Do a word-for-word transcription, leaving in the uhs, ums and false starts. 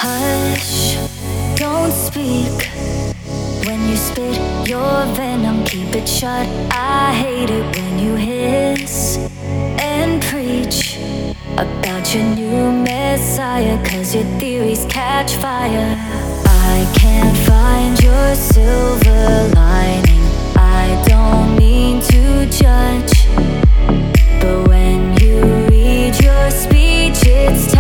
Hush, don't speak. When you spit your venom, keep it shut. I hate it when you hiss and preach about your new messiah, cause your theories catch fire. I can't find your silver lining. I don't mean to judge, but when you read your speech, it's